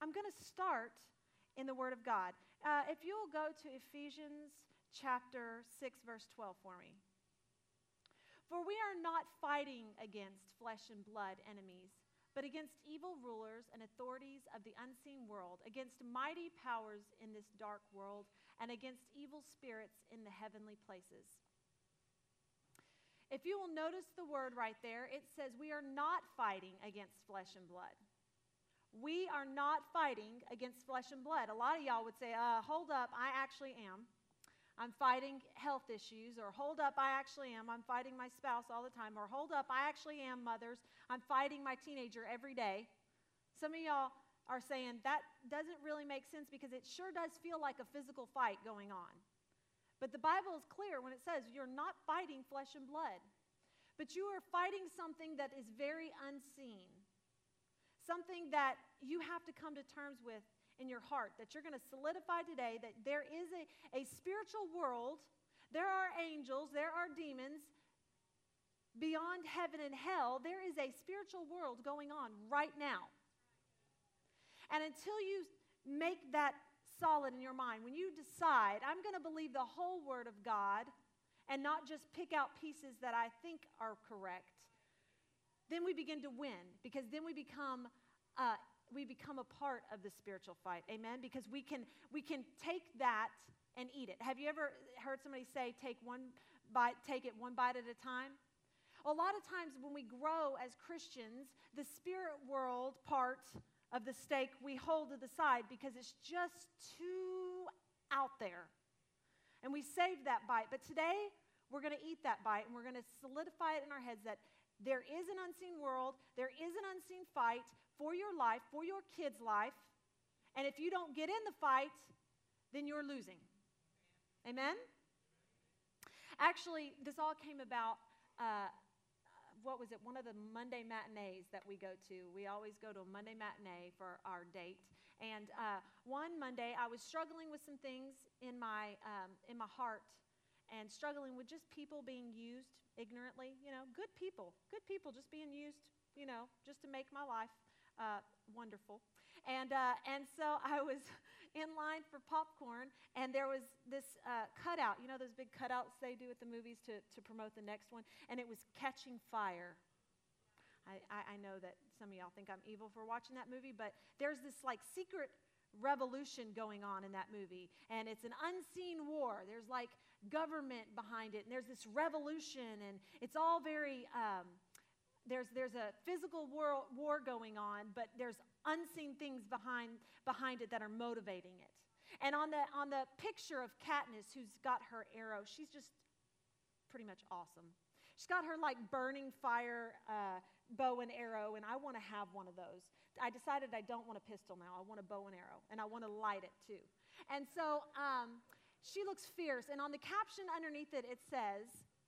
I'm going to start in the Word of God. If you'll go to Ephesians chapter 6, verse 12 for me. For we are not fighting against flesh and blood enemies, but against evil rulers and authorities of the unseen world, against mighty powers in this dark world, and against evil spirits in the heavenly places. If you will notice the word right there, it says we are not fighting against flesh and blood. We are not fighting against flesh and blood. A lot of y'all would say, hold up, I actually am. I'm fighting health issues. Or hold up, I actually am. I'm fighting my spouse all the time. Or hold up, I actually am, mothers. I'm fighting my teenager every day. Some of y'all are saying that doesn't really make sense because it sure does feel like a physical fight going on. But the Bible is clear when it says you're not fighting flesh and blood, but you are fighting something that is very unseen. Something that you have to come to terms with in your heart, that you're going to solidify today, that there is a spiritual world, there are angels, there are demons, beyond heaven and hell, there is a spiritual world going on right now. And until you make that solid in your mind, when you decide, I'm going to believe the whole Word of God and not just pick out pieces that I think are correct, then we begin to win, because then we become a part of the spiritual fight. Amen? Because we can take that and eat it. Have you ever heard somebody say, take it one bite at a time? A lot of times when we grow as Christians, the spirit world part of the steak we hold to the side because it's just too out there. And we save that bite. But today, we're going to eat that bite, and we're going to solidify it in our heads that there is an unseen world, there is an unseen fight for your life, for your kid's life, and if you don't get in the fight, then you're losing. Amen? Actually, this all came about, one of the Monday matinees that we go to. We always go to a Monday matinee for our date, and one Monday I was struggling with some things in my heart, and struggling with just people being used ignorantly, good people just being used, just to make my life wonderful. And so I was in line for popcorn, and there was this cutout, those big cutouts they do at the movies to promote the next one, and it was Catching Fire. I know that some of y'all think I'm evil for watching that movie, but there's this secret revolution going on in that movie, and it's an unseen war. There's government behind it, and there's this revolution, and it's all very there's a physical war going on, but there's unseen things behind it that are motivating it. And on the picture of Katniss, who's got her arrow, she's just pretty much awesome. She's got her burning fire bow and arrow, and I want to have one of those. I decided I don't want a pistol now. I want a bow and arrow, and I want to light it too. And so she looks fierce, and on the caption underneath it, it says,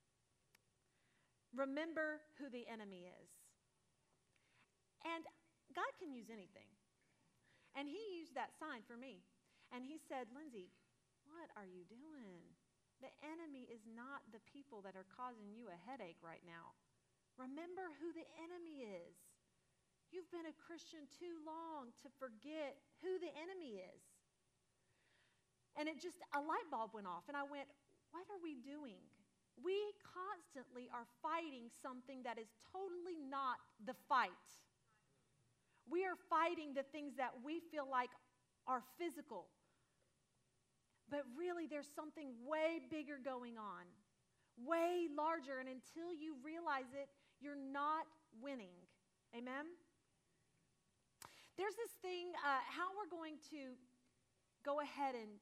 "Remember who the enemy is." And God can use anything. And he used that sign for me. And he said, "Lindsay, what are you doing? The enemy is not the people that are causing you a headache right now. Remember who the enemy is. You've been a Christian too long to forget who the enemy is." And a light bulb went off, and I went, what are we doing? We constantly are fighting something that is totally not the fight. We are fighting the things that we feel like are physical. But really, there's something way bigger going on, way larger, and until you realize it, you're not winning. Amen? There's this thing, how we're going to go ahead and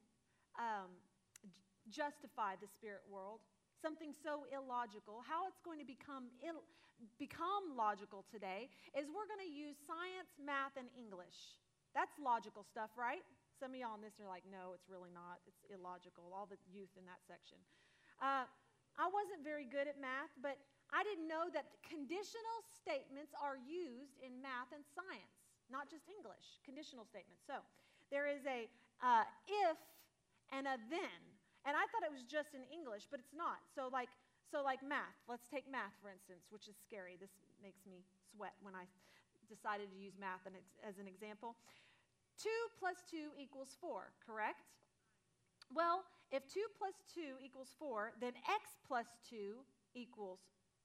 justify the spirit world, something so illogical. How it's going to become logical today is we're going to use science, math, and English. That's logical stuff, right? Some of y'all in this are like, no, it's really not. It's illogical, all the youth in that section. I wasn't very good at math, but I didn't know that conditional statements are used in math and science, not just English, conditional statements. So there is a if and a then. And I thought it was just in English, but it's not. So like math. Let's take math, for instance, which is scary. This makes me sweat when I decided to use math as an example. 2 plus 2 equals 4, correct? Well, if 2 plus 2 equals 4, then x plus 2 equals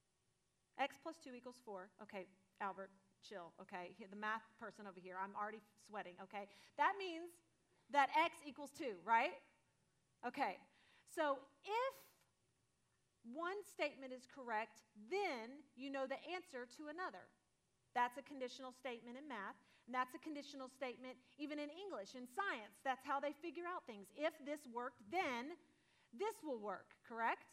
4. Okay, Albert, chill, okay? The math person over here, I'm already sweating, okay? That means that x equals 2, right? Okay, so if one statement is correct, then you know the answer to another. That's a conditional statement in math, and that's a conditional statement even in English, in science. That's how they figure out things. If this worked, then this will work, correct?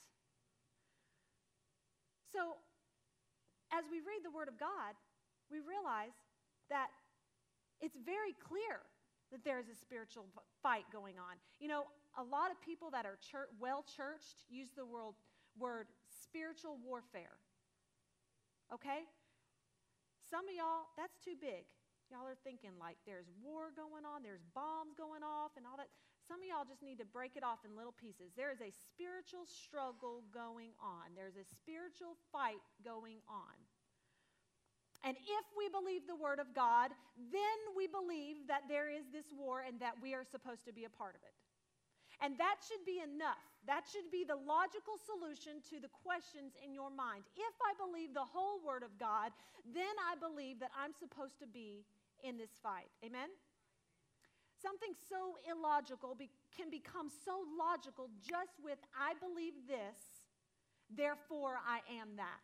So, as we read the Word of God, we realize that it's very clear that there is a spiritual fight going on. You know, a lot of people that are well-churched use the word spiritual warfare. Okay? Some of y'all, that's too big. Y'all are thinking like there's war going on, there's bombs going off and all that. Some of y'all just need to break it off in little pieces. There is a spiritual struggle going on. There's a spiritual fight going on. And if we believe the Word of God, then we believe that there is this war and that we are supposed to be a part of it. And that should be enough. That should be the logical solution to the questions in your mind. If I believe the whole Word of God, then I believe that I'm supposed to be in this fight. Amen? Something so illogical can become so logical just with, I believe this, therefore I am that.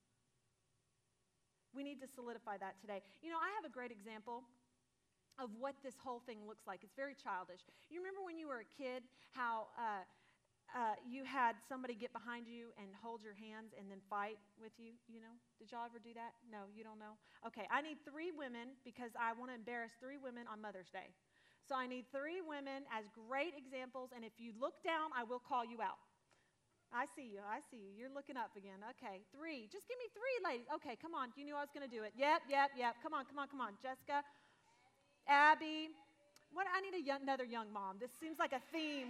We need to solidify that today. You know, I have a great example of what this whole thing looks like. It's very childish. You remember when you were a kid how you had somebody get behind you and hold your hands and then fight with you, you know? Did y'all ever do that? No, you don't know? Okay, I need 3 women because I want to embarrass 3 women on Mother's Day. So I need 3 women as great examples, and if you look down, I will call you out. I see you. You're looking up again. Okay, 3. Just give me 3, ladies. Okay, come on. You knew I was going to do it. Yep. Come on. Jessica, Abby. What? I need another young mom. This seems like a theme.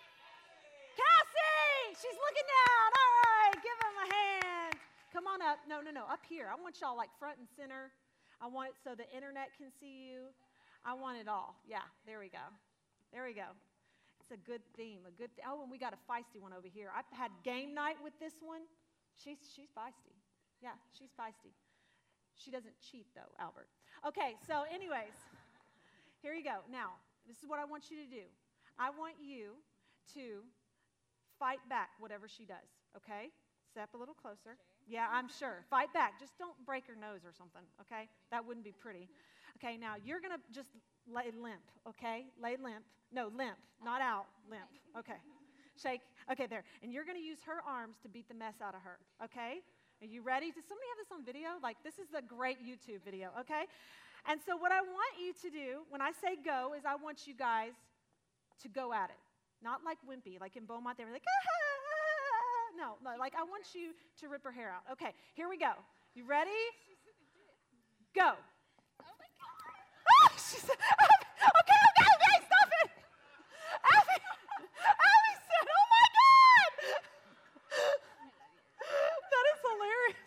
Cassie! She's looking down. All right, give them a hand. Come on up. No, up here. I want y'all like front and center. I want it so the internet can see you. I want it all. Yeah, there we go. It's a good theme. Oh, and we got a feisty one over here. I've had game night with this one. She's feisty. Yeah, she's feisty. She doesn't cheat though, Albert. Okay, so anyways, here you go. Now, this is what I want you to do. I want you to fight back whatever she does, okay? Step a little closer. Yeah, I'm sure. Fight back. Just don't break her nose or something, okay? That wouldn't be pretty. Okay, now you're going to just lay limp, okay? Lay limp. No, limp, not out, limp. Okay, shake. Okay, there. And you're going to use her arms to beat the mess out of her, okay? Are you ready? Does somebody have this on video? Like, this is a great YouTube video, okay? And so what I want you to do when I say go is I want you guys to go at it. Not like wimpy, like in Beaumont, they were like, No, like I want you to rip her hair out. Okay, here we go. You ready? Go. Oh my God. She said, okay, stop it. Abby said, oh my God. That is hilarious.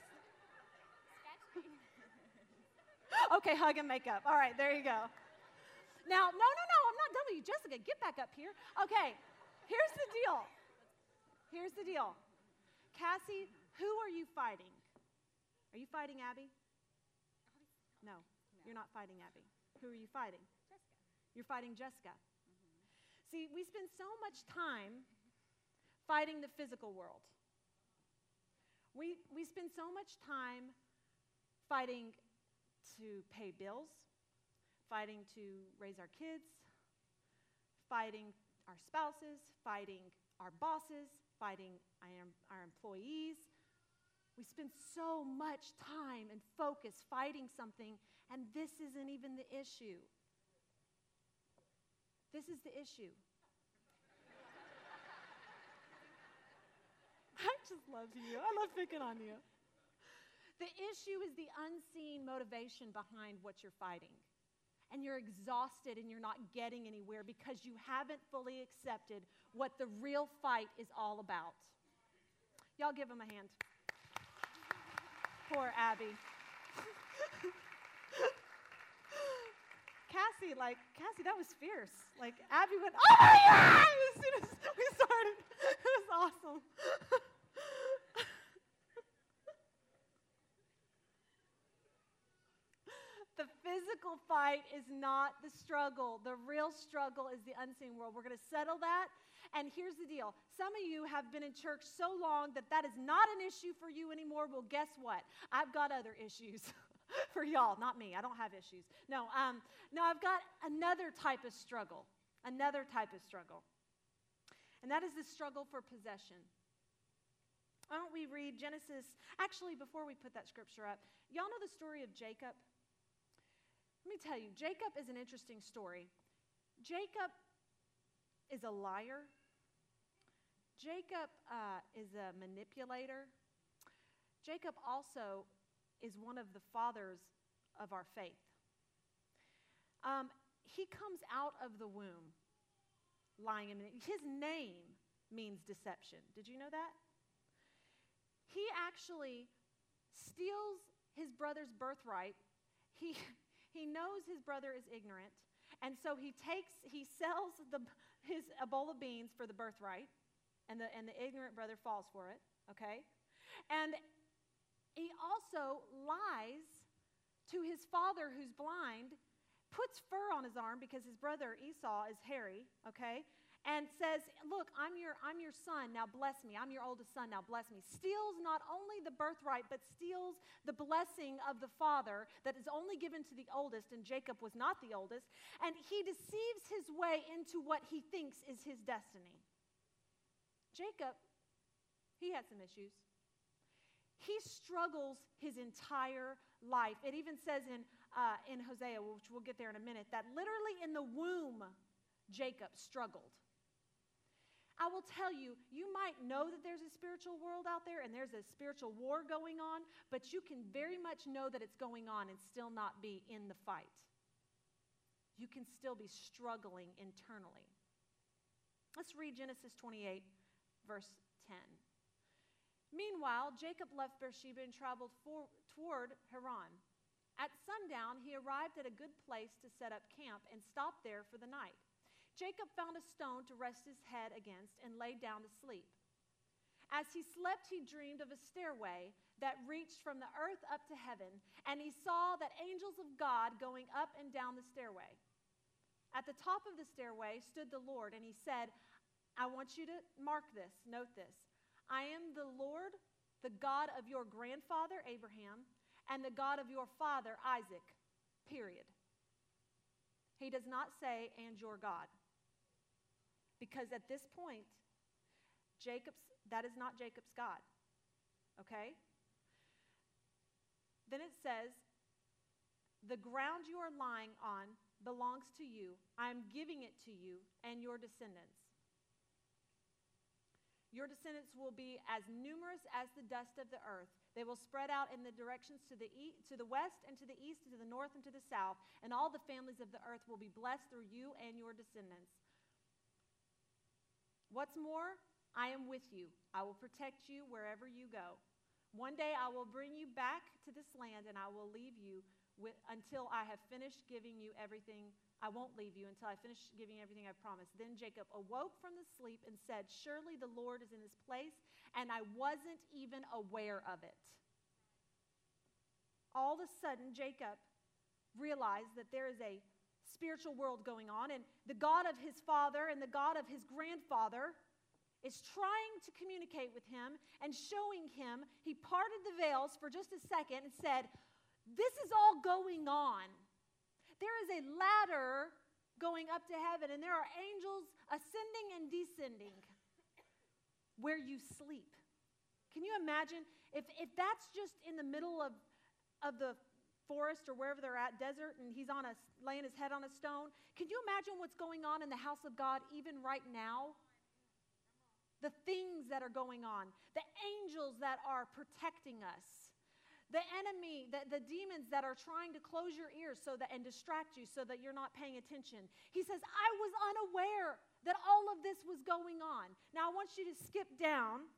Okay, hug and make up. All right, there you go. Now, no, I'm not done with you. Jessica, get back up here. Okay, here's the deal. Cassie, who are you fighting? Are you fighting Abby? No, you're not fighting Abby. Who are you fighting? Jessica. You're fighting Jessica. Mm-hmm. See, we spend so much time fighting the physical world. We spend so much time fighting to pay bills, fighting to raise our kids, fighting our spouses, fighting our bosses, fighting our employees. We spend so much time and focus fighting something, and this isn't even the issue. This is the issue. I just love you. I love picking on you. The issue is the unseen motivation behind what you're fighting. And you're exhausted and you're not getting anywhere because you haven't fully accepted what the real fight is all about. Y'all give him a hand. Poor Abby. Cassie, that was fierce. Like, Abby went, oh my God, as soon as we started. It was awesome. The physical fight is not the struggle. The real struggle is the unseen world. We're going to settle that. And here's the deal. Some of you have been in church so long that is not an issue for you anymore. Well, guess what? I've got other issues for y'all, not me. I don't have issues. No, I've got another type of struggle. Another type of struggle. And that is the struggle for possession. Why don't we read Genesis? Actually, before we put that scripture up, y'all know the story of Jacob? Let me tell you, Jacob is an interesting story. Jacob is a liar. Jacob is a manipulator. Jacob also is one of the fathers of our faith. He comes out of the womb lying. His name means deception. Did you know that? He actually steals his brother's birthright. He knows his brother is ignorant, and so he sells a bowl of beans for the birthright, and the ignorant brother falls for it, okay? And he also lies to his father who's blind, puts fur on his arm because his brother Esau is hairy, okay? And says, look, I'm your son, now bless me. I'm your oldest son, now bless me. Steals not only the birthright, but steals the blessing of the father that is only given to the oldest, and Jacob was not the oldest. And he deceives his way into what he thinks is his destiny. Jacob, he had some issues. He struggles his entire life. It even says in Hosea, which we'll get there in a minute, that literally in the womb, Jacob struggled. I will tell you, you might know that there's a spiritual world out there and there's a spiritual war going on, but you can very much know that it's going on and still not be in the fight. You can still be struggling internally. Let's read Genesis 28, verse 10. Meanwhile, Jacob left Beersheba and traveled toward Haran. At sundown, he arrived at a good place to set up camp and stopped there for the night. Jacob found a stone to rest his head against and lay down to sleep. As he slept, he dreamed of a stairway that reached from the earth up to heaven, and he saw that angels of God going up and down the stairway. At the top of the stairway stood the Lord, and he said, I want you to mark this, note this. I am the Lord, the God of your grandfather Abraham, and the God of your father Isaac, period. He does not say, and your God. Because at this point, that is not Jacob's God. Okay? Then it says, the ground you are lying on belongs to you. I am giving it to you and your descendants. Your descendants will be as numerous as the dust of the earth. They will spread out in the directions to the west and to the east, to the north and to the south, and all the families of the earth will be blessed through you and your descendants. What's more, I am with you. I will protect you wherever you go. One day I will bring you back to this land, and I will leave you until I have finished giving you everything. I won't leave you until I finish giving you everything I've promised. Then Jacob awoke from the sleep and said, surely the Lord is in this place, and I wasn't even aware of it. All of a sudden, Jacob realized that there is a spiritual world going on, and the God of his father and the God of his grandfather is trying to communicate with him and showing him. He parted the veils for just a second and said, this is all going on. There is a ladder going up to heaven, and there are angels ascending and descending where you sleep. Can you imagine if that's just in the middle of the forest or wherever they're at, desert, and he's laying his head on a stone? Can you imagine what's going on in the house of God even right now? The things that are going on, the angels that are protecting us, the enemy, the demons that are trying to close your ears and distract you so that you're not paying attention. He says, I was unaware that all of this was going on. Now I want you to skip down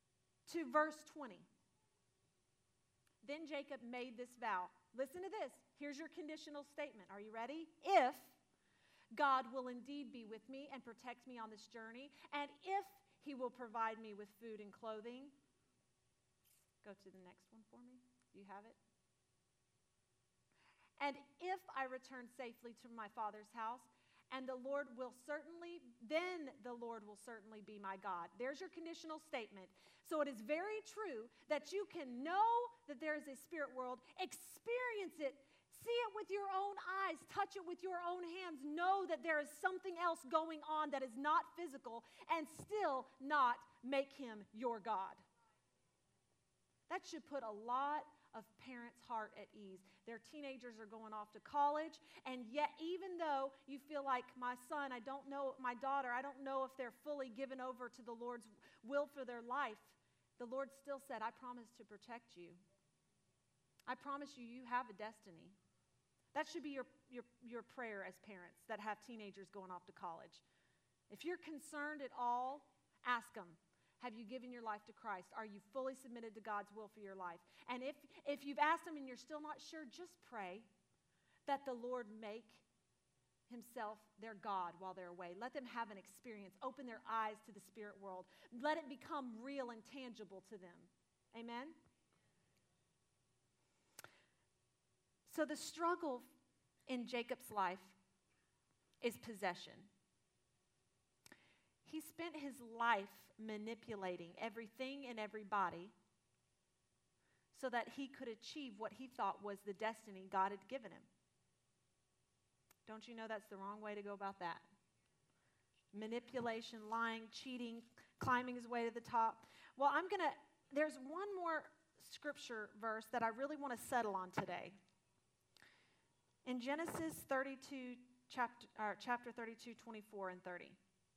to verse 20. Then Jacob made this vow. Listen to this. Here's your conditional statement. Are you ready? If God will indeed be with me and protect me on this journey, and if He will provide me with food and clothing. Go to the next one for me. Do you have it? And if I return safely to my Father's house, and then the Lord will certainly be my God. There's your conditional statement. So it is very true that you can know that there is a spirit world, experience it, see it with your own eyes, touch it with your own hands, know that there is something else going on that is not physical, and still not make Him your God. That should put a lot of parents' heart at ease. Their teenagers are going off to college, and yet even though you feel like my son, I don't know, my daughter, I don't know if they're fully given over to the Lord's will for their life, the Lord still said, I promise to protect you. I promise you, you have a destiny. That should be your prayer as parents that have teenagers going off to college. If you're concerned at all, ask them, have you given your life to Christ? Are you fully submitted to God's will for your life? And if you've asked them and you're still not sure, just pray that the Lord make Himself their God while they're away. Let them have an experience. Open their eyes to the spirit world. Let it become real and tangible to them. Amen? So the struggle in Jacob's life is possession. He spent his life manipulating everything and everybody so that he could achieve what he thought was the destiny God had given him. Don't you know that's the wrong way to go about that? Manipulation, lying, cheating, climbing his way to the top. Well, there's one more scripture verse that I really want to settle on today. In Genesis 32, chapter 32, 24 and 30.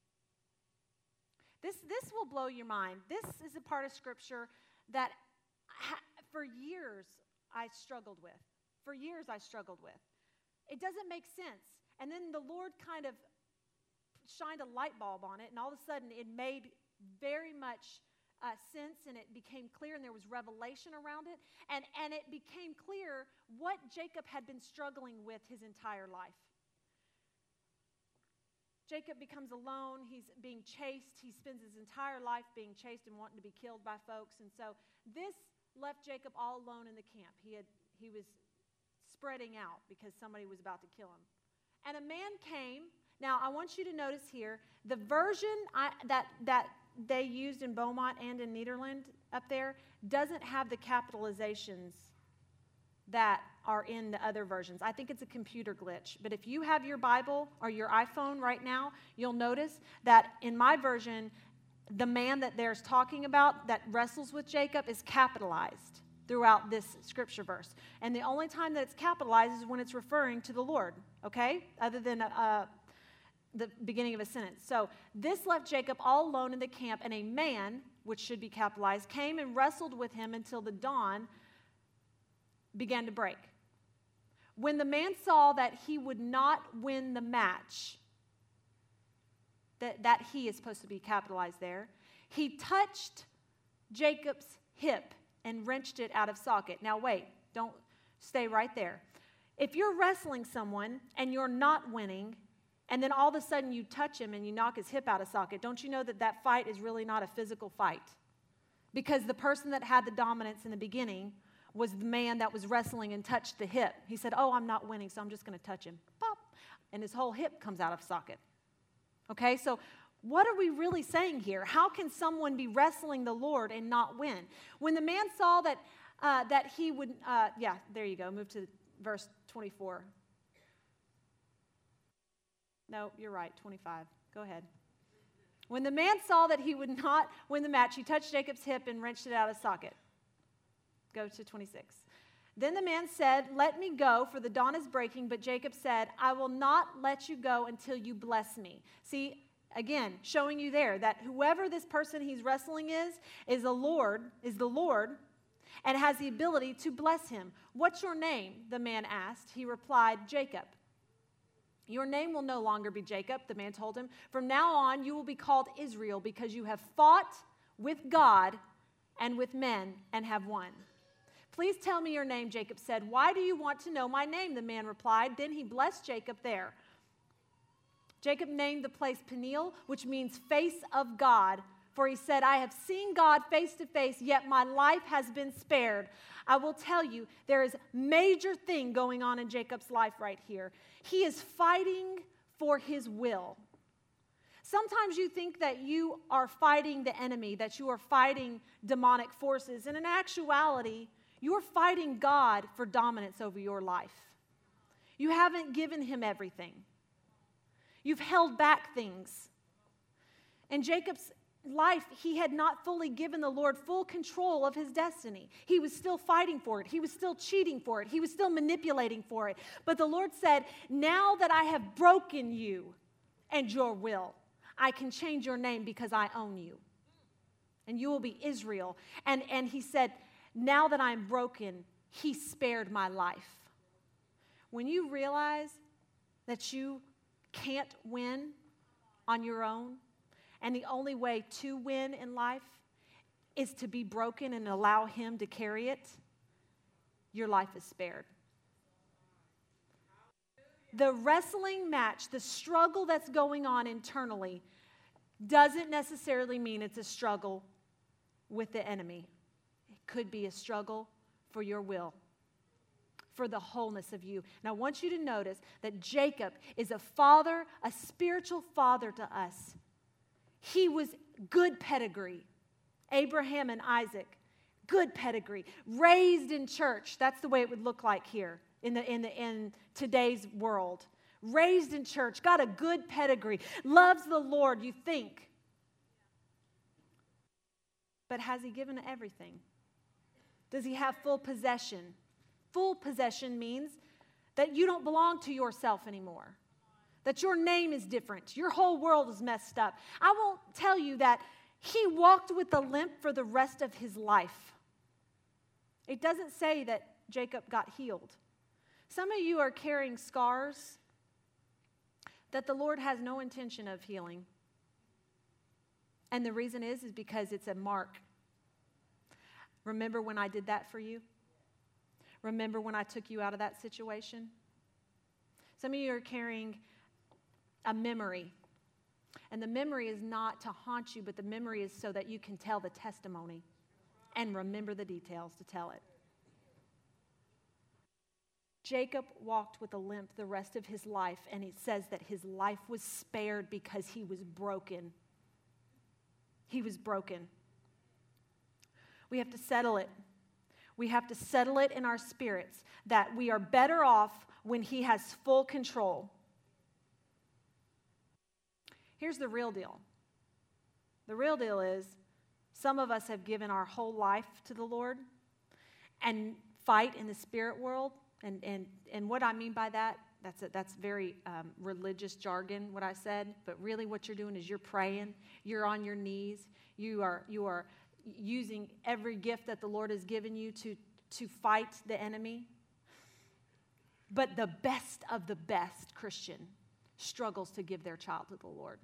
This will blow your mind. This is a part of Scripture that for years I struggled with. For years I struggled with. It doesn't make sense. And then the Lord kind of shined a light bulb on it, and all of a sudden it made very much sense, and it became clear, and there was revelation around it. And it became clear what Jacob had been struggling with his entire life. Jacob becomes alone. He's being chased. He spends his entire life being chased and wanting to be killed by folks. And so this left Jacob all alone in the camp. He was spreading out because somebody was about to kill him. And a man came. Now, I want you to notice here, the version that they used in Beaumont and in Nederland up there doesn't have the capitalizations that are in the other versions. I think it's a computer glitch. But if you have your Bible or your iPhone right now, you'll notice that in my version, the man that there's talking about that wrestles with Jacob is capitalized throughout this scripture verse. And the only time that it's capitalized is when it's referring to the Lord, okay? Other than the beginning of a sentence. So this left Jacob all alone in the camp, and a man, which should be capitalized, came and wrestled with him until the dawn began to break. When the man saw that he would not win the match, that he is supposed to be capitalized there, he touched Jacob's hip and wrenched it out of socket. Now wait, don't stay right there. If you're wrestling someone and you're not winning, and then all of a sudden you touch him and you knock his hip out of socket, don't you know that fight is really not a physical fight? Because the person that had the dominance in the beginning was the man that was wrestling and touched the hip. He said, oh, I'm not winning, so I'm just going to touch him. Pop! And his whole hip comes out of socket. Okay, so what are we really saying here? How can someone be wrestling the Lord and not win? When the man saw that he would, there you go, move to verse 24. No, you're right, 25. Go ahead. When the man saw that he would not win the match, he touched Jacob's hip and wrenched it out of socket. Go to 26. Then the man said, let me go, for the dawn is breaking. But Jacob said, I will not let you go until you bless me. See, again, showing you there that whoever this person he's wrestling is the Lord, and has the ability to bless him. What's your name? The man asked. He replied, Jacob. Your name will no longer be Jacob, the man told him. From now on, you will be called Israel, because you have fought with God and with men and have won. Please tell me your name, Jacob said. Why do you want to know my name? The man replied. Then he blessed Jacob there. Jacob named the place Peniel, which means face of God. For he said, I have seen God face to face, yet my life has been spared. I will tell you, there is a major thing going on in Jacob's life right here. He is fighting for his will. Sometimes you think that you are fighting the enemy, that you are fighting demonic forces. And in actuality, you're fighting God for dominance over your life. You haven't given him everything. You've held back things. In Jacob's life, he had not fully given the Lord full control of his destiny. He was still fighting for it. He was still cheating for it. He was still manipulating for it. But the Lord said, now that I have broken you and your will, I can change your name because I own you. And you will be Israel. And he said, now that I'm broken, he spared my life. When you realize that you can't win on your own, and the only way to win in life is to be broken and allow him to carry it, your life is spared. The wrestling match, the struggle that's going on internally, doesn't necessarily mean it's a struggle with the enemy. It could be a struggle for your will, for the wholeness of you. And I want you to notice that Jacob is a father, a spiritual father to us. He was good pedigree. Abraham and Isaac, good pedigree. Raised in church. That's the way it would look like here in today's world. Raised in church, got a good pedigree. Loves the Lord, you think. But has he given everything? Does he have full possession? Full possession means that you don't belong to yourself anymore. That your name is different. Your whole world is messed up. I won't tell you that he walked with a limp for the rest of his life. It doesn't say that Jacob got healed. Some of you are carrying scars that the Lord has no intention of healing. And the reason is because it's a mark. Remember when I did that for you? Remember when I took you out of that situation? Some of you are carrying a memory. And the memory is not to haunt you, but the memory is so that you can tell the testimony and remember the details to tell it. Jacob walked with a limp the rest of his life, and it says that his life was spared because he was broken. He was broken. We have to settle it. We have to settle it in our spirits that we are better off when he has full control. Here's the real deal. The real deal is some of us have given our whole life to the Lord and fight in the spirit world. And what I mean by that, that's very religious jargon, what I said. But really what you're doing is you're praying. You're on your knees. You are using every gift that the Lord has given you to fight the enemy. But the best of the best Christian struggles to give their child to the Lord.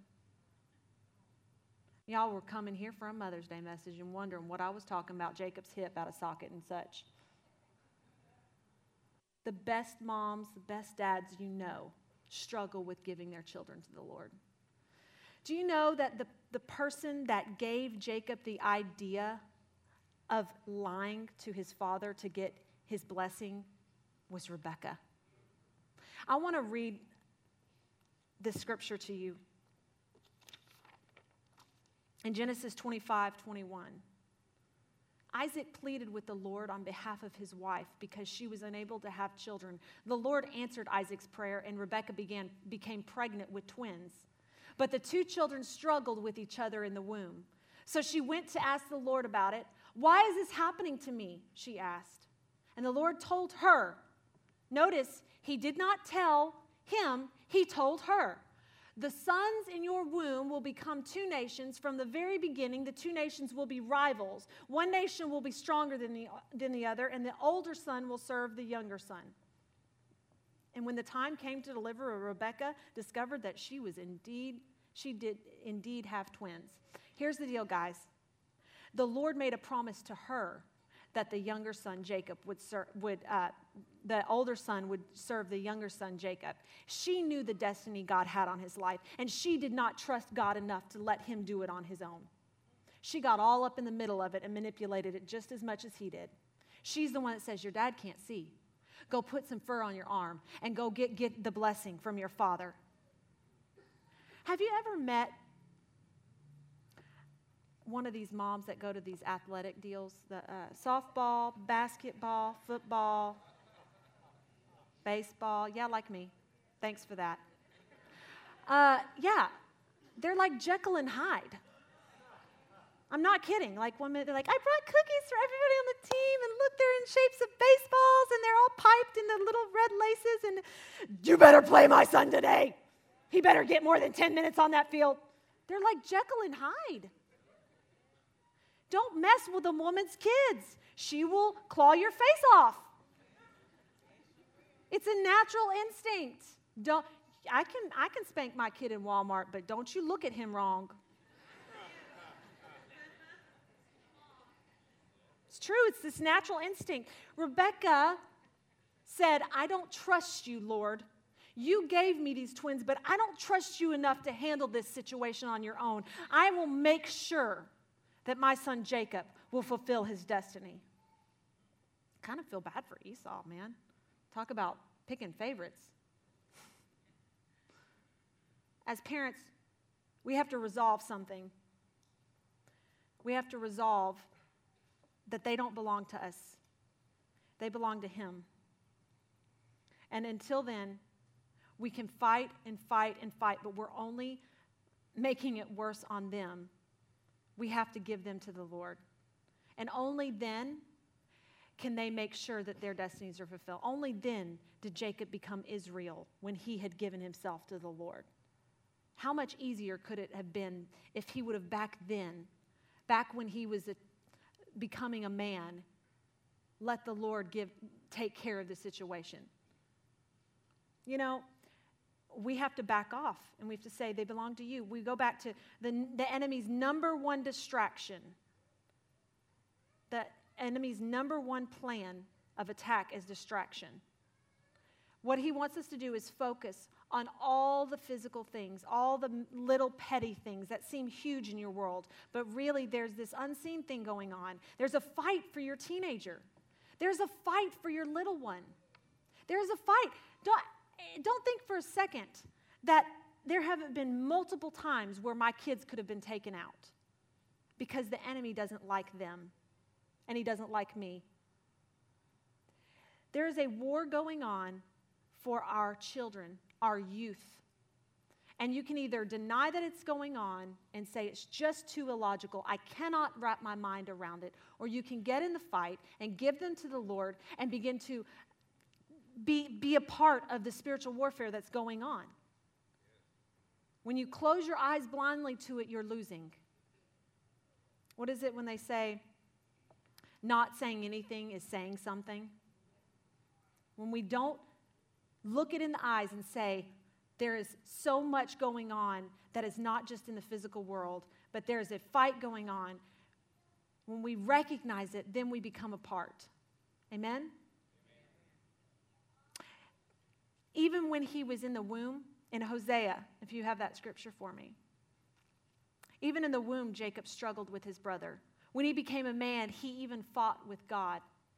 Y'all were coming here for a Mother's Day message and wondering what I was talking about, Jacob's hip out of socket and such. The best moms, the best dads you know struggle with giving their children to the Lord. Do you know that the person that gave Jacob the idea of lying to his father to get his blessing was Rebekah? I want to read the scripture to you. In Genesis 25:21, Isaac pleaded with the Lord on behalf of his wife because she was unable to have children. The Lord answered Isaac's prayer, and Rebekah became pregnant with twins. But the two children struggled with each other in the womb. So she went to ask the Lord about it. Why is this happening to me? She asked. And the Lord told her. Notice, he did not tell him, he told her. The sons in your womb will become two nations. From the very beginning, the two nations will be rivals. One nation will be stronger than the other, and the older son will serve the younger son. And when the time came to deliver, Rebekah discovered that she did indeed have twins. Here's the deal, guys. The Lord made a promise to her that the younger son Jacob the older son would serve the younger son Jacob. She knew the destiny God had on his life, and she did not trust God enough to let him do it on his own. She got all up in the middle of it and manipulated it just as much as he did. She's the one that says, your dad can't see. Go put some fur on your arm and go get the blessing from your father. Have you ever met one of these moms that go to these athletic deals? The softball, basketball, football, baseball. Yeah, like me. Thanks for that. Yeah, they're like Jekyll and Hyde. I'm not kidding. Like 1 minute they're like, I brought cookies for everybody on the team, and look, they're in shapes of baseballs, and they're all piped in the little red laces, and you better play my son today. He better get more than 10 minutes on that field. They're like Jekyll and Hyde. Don't mess with a woman's kids. She will claw your face off. It's a natural instinct. I can spank my kid in Walmart, but don't you look at him wrong. It's true. It's this natural instinct. Rebecca said, I don't trust you, Lord. You gave me these twins, but I don't trust you enough to handle this situation on your own. I will make sure that my son Jacob will fulfill his destiny. I kind of feel bad for Esau, man. Talk about picking favorites. As parents, we have to resolve something. We have to resolve that they don't belong to us. They belong to him. And until then, we can fight and fight and fight, but we're only making it worse on them. We have to give them to the Lord. And only then can they make sure that their destinies are fulfilled. Only then did Jacob become Israel, when he had given himself to the Lord. How much easier could it have been if he would have back when he was becoming a man, let the Lord take care of the situation? You know, we have to back off, and we have to say, they belong to you. We go back to the enemy's number one distraction. The enemy's number one plan of attack is distraction. What he wants us to do is focus on all the physical things, all the little petty things that seem huge in your world, but really there's this unseen thing going on. There's a fight for your teenager. There's a fight for your little one. There's a fight. Don't think for a second that there haven't been multiple times where my kids could have been taken out because the enemy doesn't like them and he doesn't like me. There is a war going on for our children, our youth. And you can either deny that it's going on and say it's just too illogical, I cannot wrap my mind around it, or you can get in the fight and give them to the Lord and begin to be a part of the spiritual warfare that's going on. When you close your eyes blindly to it, you're losing. What is it when they say, not saying anything is saying something? When we don't look it in the eyes and say, there is so much going on that is not just in the physical world, but there is a fight going on. When we recognize it, then we become a part. Amen? Even when he was in the womb, in Hosea, if you have that scripture for me. Even in the womb, Jacob struggled with his brother. When he became a man, he even fought with God.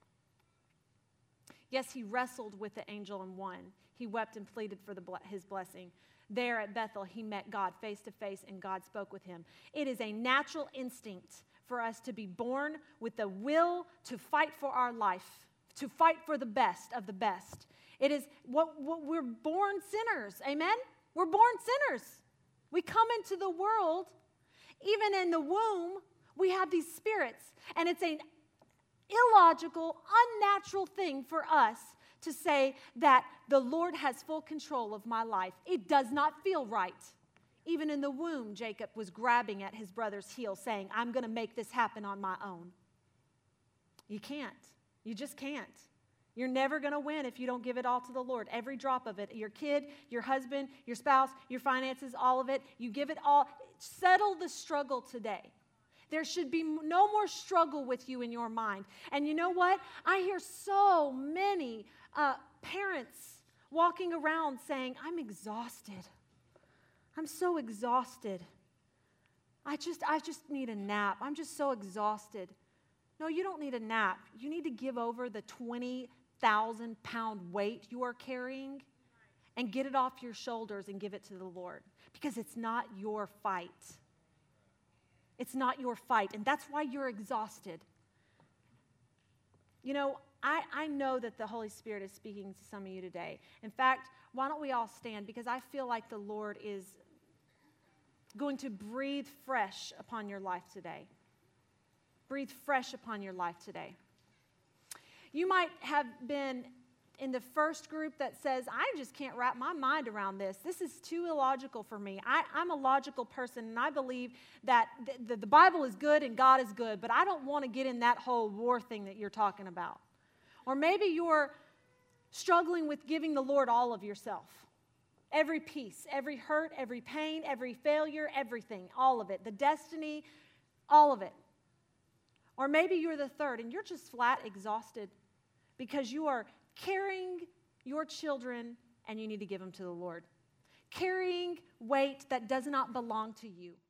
Yes, he wrestled with the angel and won. He wept and pleaded for his blessing. There at Bethel, he met God face to face, and God spoke with him. It is a natural instinct for us to be born with the will to fight for our life, to fight for the best of the best. It is what we're born sinners. Amen? We're born sinners. We come into the world, even in the womb, we have these spirits, and it's an illogical, unnatural thing for us to say that the Lord has full control of my life. It does not feel right. Even in the womb, Jacob was grabbing at his brother's heel, saying, I'm going to make this happen on my own. You can't. You just can't. You're never going to win if you don't give it all to the Lord. Every drop of it. Your kid, your husband, your spouse, your finances, all of it. You give it all. Settle the struggle today. There should be no more struggle with you in your mind. And you know what? I hear so many parents walking around saying, I'm exhausted. I'm so exhausted. I just need a nap. I'm just so exhausted. No, you don't need a nap. You need to give over the 20,000-pound weight you are carrying and get it off your shoulders and give it to the Lord, because it's not your fight. It's not your fight, and that's why you're exhausted. You know, I know that the Holy Spirit is speaking to some of you today. In fact, why don't we all stand, because I feel like the Lord is going to breathe fresh upon your life today. Breathe fresh upon your life today. You might have been in the first group that says, I just can't wrap my mind around this. This is too illogical for me. I'm a logical person, and I believe that the Bible is good and God is good, but I don't want to get in that whole war thing that you're talking about. Or maybe you're struggling with giving the Lord all of yourself. Every piece, every hurt, every pain, every failure, everything, all of it. The destiny, all of it. Or maybe you're the third, and you're just flat exhausted because you are carrying your children and you need to give them to the Lord. Carrying weight that does not belong to you.